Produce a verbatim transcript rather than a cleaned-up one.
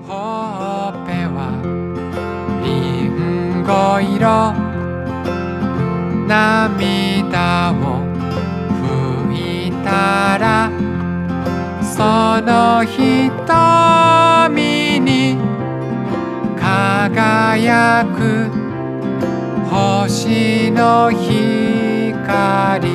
ほっぺはリンゴ色、涙を拭いたらその瞳に輝く星の光